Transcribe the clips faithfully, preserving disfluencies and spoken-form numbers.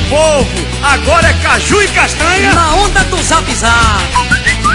povo, agora é caju e castanha na onda do Zap Zap.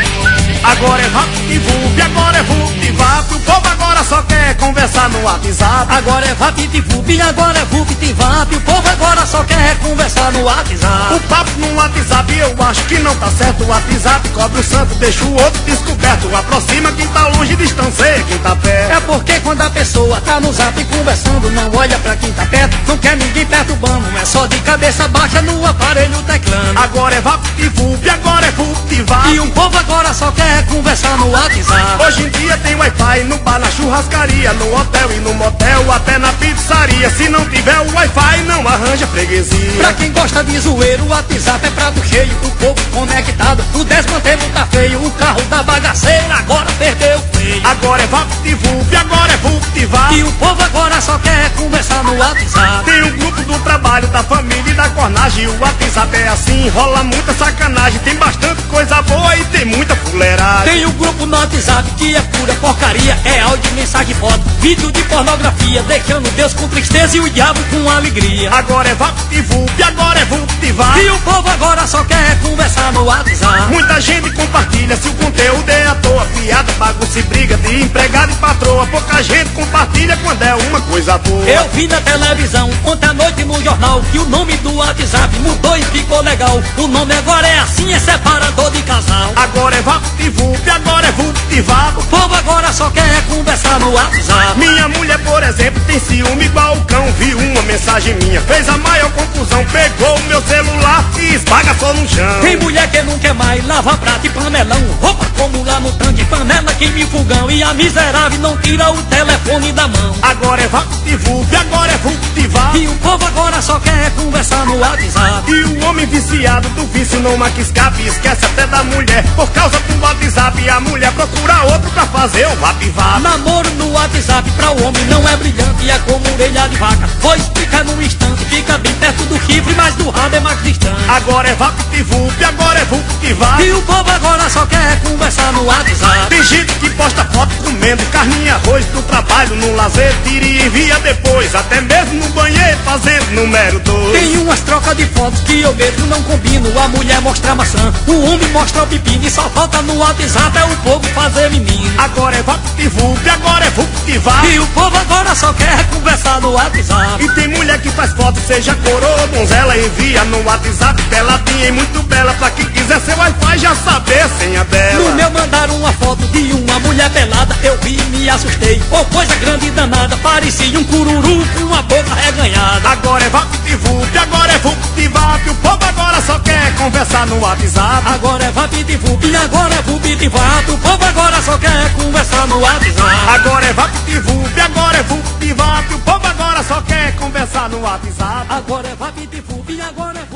Agora é VaptVup, agora é VuptVap. O povo agora só quer conversar no WhatsApp. Agora é VaptVup, agora é VuptVap. O povo agora só quer conversar no WhatsApp. O papo no WhatsApp eu acho que não tá certo. O WhatsApp cobre o santo, deixa o outro descoberto. Aproxima quem tá longe, distancia quem tá perto. É porque quando a pessoa tá no Zap conversando, não olha pra quem tá perto, não quer ninguém perturbando, é só de cabeça baixa no aparelho teclando. Agora é VaptVup, agora é VuptVap. E o povo agora só quer conversar no WhatsApp. Hoje em dia tem Wi-Fi no bar, na churrascaria, no hotel e no motel, até na pizzaria. Se não tiver o Wi-Fi, não arranja freguesia. Pra quem gosta de zoeiro, o WhatsApp é prato cheio. O povo conectado, o desmantelo tá feio. O carro da bagaceira agora perdeu o freio. Agora é VaptVup, agora é VuptVap. E o povo agora só quer conversar no WhatsApp. Tem um grupo do trabalho, da família e da cornagem. O WhatsApp é assim, rola muita sacanagem. Tem bastante coisa boa e tem muita fuleiragem. Tem o grupo no WhatsApp que é pura porcaria. É áudio, mensagem, foto, vídeo de pornografia, deixando Deus com tristeza e o diabo com alegria. Agora é VaptVup, agora é VuptVap. E o povo agora só quer conversar no WhatsApp. Muita gente compartilha se o conteúdo é à toa. Piada, bagunça e briga de empregado e patroa. Pouca gente compartilha quando é uma coisa boa. Eu vi na televisão, ontem à noite no jornal, que o nome do WhatsApp mudou e ficou legal. O nome agora é assim, é separador de casal. Agora é VaptVup, agora é VuptVap. O povo agora só quer conversar no WhatsApp. Minha mulher, por exemplo, tem ciúme igual o cão. Viu uma mensagem minha, fez a maior confusão. Pegou o meu celular e esbagaçou no chão. Tem mulher que não quer mais lavar prato e panelão, roupa como lá no tanque, panela queima em fogão. E a miserável não tira o telefone da mão. Agora é VaptVup, agora é VuptVap. E o povo agora só quer conversar no WhatsApp. E o homem viciado do vício não marca escape, esquece até da mulher por causa do WhatsApp. A mulher procura outro pra fazer o VaptVap. Namoro no WhatsApp pra o homem não é brilhante, é como orelha de vaca. Vou explicar num instante, fica bem perto do chifre, mas do rabo é mais distante. Agora é VaptVup, agora é VuptVap. E o povo agora só quer conversar no WhatsApp. Tem gente que posta foto comendo carne e arroz do trabalho, no lazer, tira e envia depois. Até mesmo no banheiro fazendo número dois. Tem umas trocas de fotos que eu mesmo não combino. A mulher mostra a maçã, o homem mostra o pepino. E só falta no WhatsApp é o povo fazer menino. Agora é VaptVup, agora é VuptVap. E o povo agora só quer conversar no WhatsApp. E tem mulher que faz foto, seja coroa ou donzela, envia no WhatsApp peladinha e muito bela. Pra quem quiser seu Wi-Fi já saber a senha dela. No meu mandaram uma foto de uma mulher pelada. Eu vi e me assustei, oh coisa grande e danada. Parecia um cururu com a boca reganhada. Agora é VaptVup, agora é VuptVap. O povo agora só quer conversar no WhatsApp. Agora é VaptVup e agora é VuptVap. O povo agora só quer conversar no WhatsApp. Agora é VaptVup, agora é VuptVap. O povo agora só quer conversar no WhatsApp. Agora é VaptVup e agora é